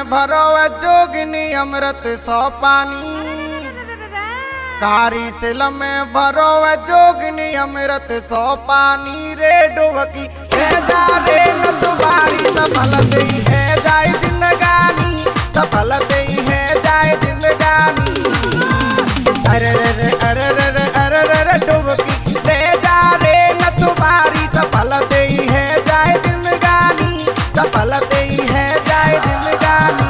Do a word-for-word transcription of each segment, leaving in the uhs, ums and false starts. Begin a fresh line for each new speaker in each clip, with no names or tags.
भरो जोगिनी अमृत सौ पानी। कारी सिल में भरो जोगिनी अमृत सौ पानी रे डुबकी है जा रे न तुम्हारी सफल दई है जाए जिंदगानी सफल दई है जाए जिंदगानी। अरे रे अरे रे अरे रे डुबकी ले जा रे न तुम्हारी सफल दई है जाए जिंदगानी सफल दई है जाए जिंदगानी।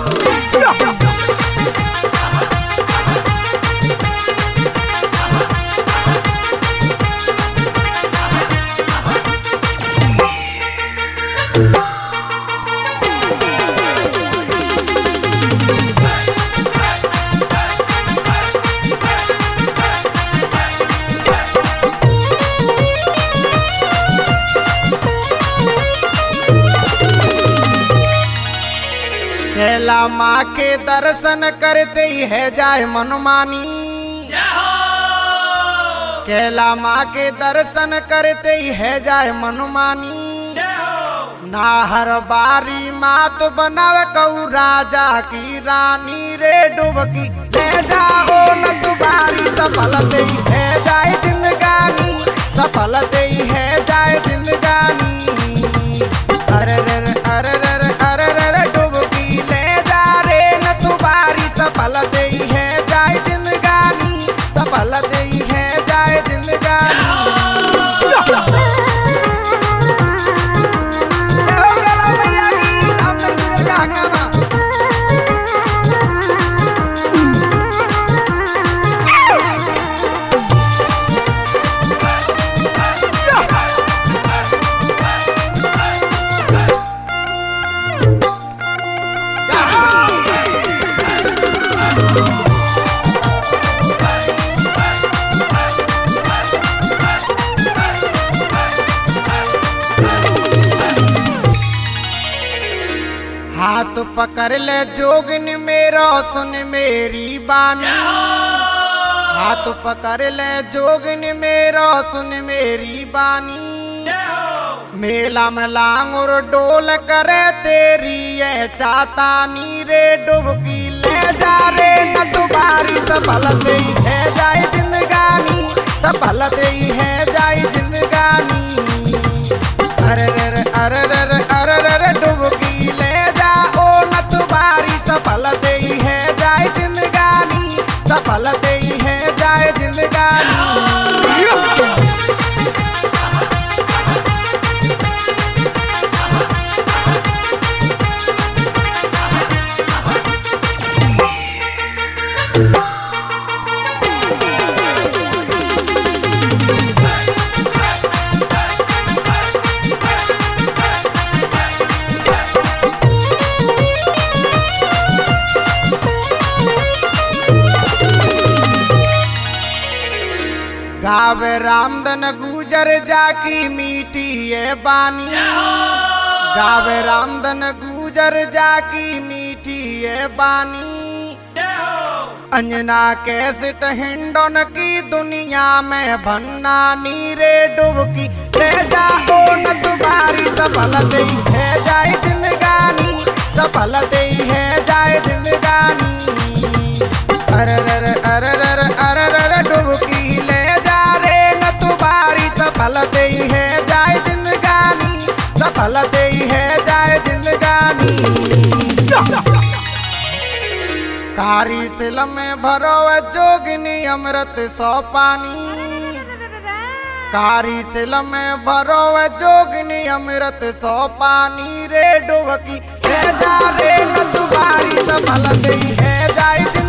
कैला माँ के दर्शन करते ही है जाए मनमानी। कैला माँ के दर्शन करते ही है जाए मनमानी। ना हर बारी मात बनावे कऊ राजा की रानी रे डुबकी ले जाओ न तुम्हारी सफल दई है जाए जिंदगानी सफल दई है जाए जिंदगानी। अरे रे अरे रे अरे रे डुबकी ले जा रे न तुम्हारी सफल दई है जाए जिंदगानी सफल दई है जाए जिंदगानी। हाथ पकड़ ले जोगिनी मेरा सुन मेरी बानी। हाथ पकड़ ले जोगिनी मेरा सुन मेरी बानी। मेला में लांगुर डोल करे तेरी ये चातानी रे डुबकी ले जा रे न तुम्हारी सफल दई है जाए जिंदगानी सफल दई है जाए जिंदगानी। अरे रे अरे रे अरे रे डुबकी ले जाओ न तुम्हारी सफल दई है जाए जिंदगानी सफल दई है जाए जिंदगानी। गावे रामधन गुजर जाकी मीठी ये बानी। गावे रामधन गुजर जाकी मीठी ये बानी। अंजना कैसेट हिंडोन की दुनिया में भन्नानी रे डुबकी ले जाओ न तुम्हारी सफल दई है जाए जिंदगानी सफल दई है जाए जिंदगानी। अरे रे अरे रे अरे रे डुबकी ले सफल दई है जाए जिंदगानी सफल दई है जाए जिंदगानी। कारी सिल में भरो जोगिनी अमृत सौ पानी। कारी सिल में भरो जोगिनी अमृत सौ पानी रे डुबकी ले जा रे न तुम्हारी सफल दई है जाए